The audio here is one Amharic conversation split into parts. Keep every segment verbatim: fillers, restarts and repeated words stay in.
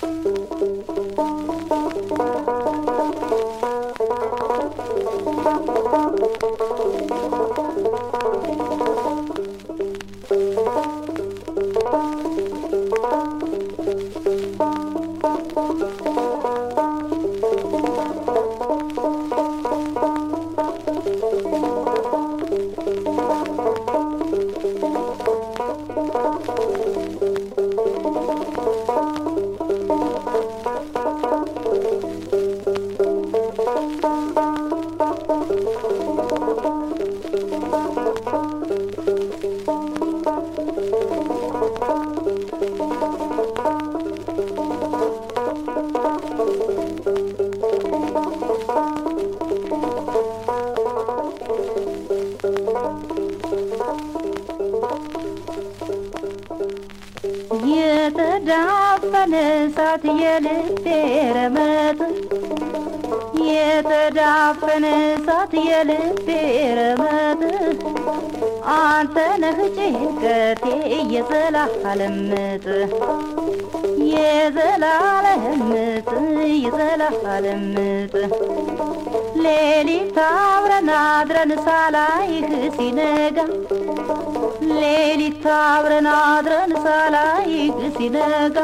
የተዳፈነ እሳት የልቤ ረመጥ የተዳፈነ እሳት የልቤ ረመጥ አንተ ነህ ጭንቀቴ የዘላለም ምጥ የዘላለም ምጥ የዘላለም ምጥ ሌሊት አብረን አድረን ሳላይህ ሲነጋ ሌሊት አብረን አድረን ሳላይህ ሲነጋ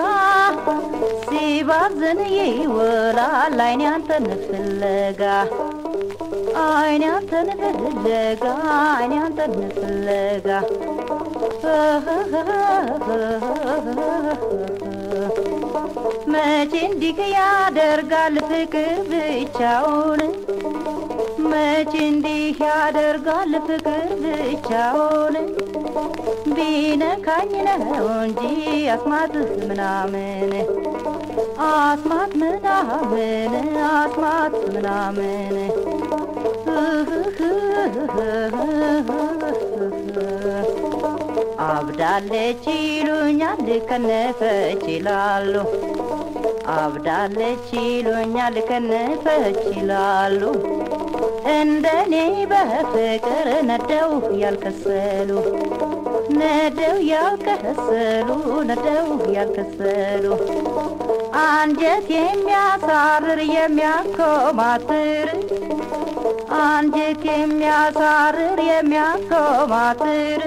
ሲባዝን ይውላል አይኔ አንተን ፍለጋ አይኔ አንተን ፍለጋ አይኔ አንተን ፍለጋ መቼ እንዲህ ያደርጋል ፍቅር ብቻውን መቼ እንዲህ ያደርጋል ፍቅር ብቻውን ቢነካኝ ነው እንጂ አስማት ምናምን አስማት ምናምን አስማት ምናምን አብዳለች ይሉኛል ከነፈች ይላሉ አብዳለች ይሉኛል ከነፈች ይላሉ እንደኔ በፍቅር ነደው ያልከሰሉ ነደው ያልከሰሉ ነደው ያልከሰሉ አንጀት የሚያሳርር የሚያኮማትር አንጀት የሚያሳርር የሚያኮማትር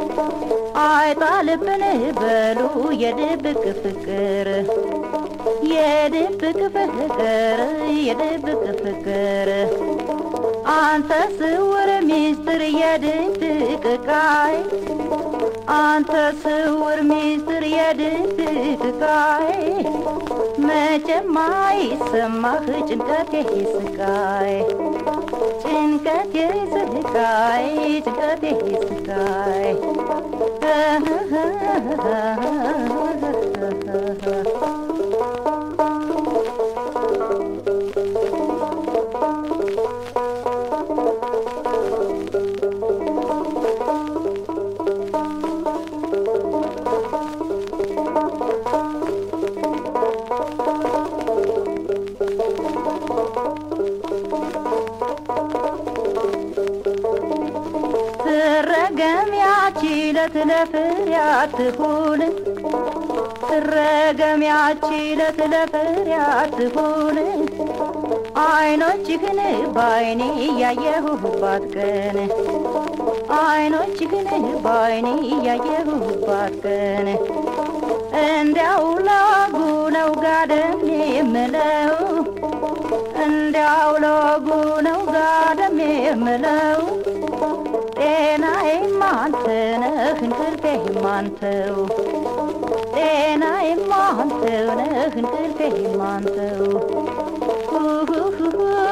አይጣልብን በሉ የድብቅ ፍቅር የድብቅ ፍቅር የድብቅ ፍቅር አንተ ስውር ሚስጥር የድብቅ ቃይ አንተ ስውር ሚስጥር የድብቅ ቃይ መቼም አይሰማህ ጭንቀቴ ስቃይ ጭንቀቴ ስቃይ ጭንቀቴ ስቃይ ትረገም ያቺ ዕለት ለፍሬ አትሁን ትረገም ያቺ ዕለት ለፍሬ አትሁን አይኖችህን ባይኔ ያየሁባት ቀን አይኖችህን ባይኔ ያየሁባት ቀን እንዲያው ለጉ ነው ጋደም የምለው እንዲያው ለጉ ነው ጋደም የምለው ጤናዬም አንተ ነህ እንቅልፌም አንተው ጤናዬም አንተ ነህ እንቅልፌም አንተው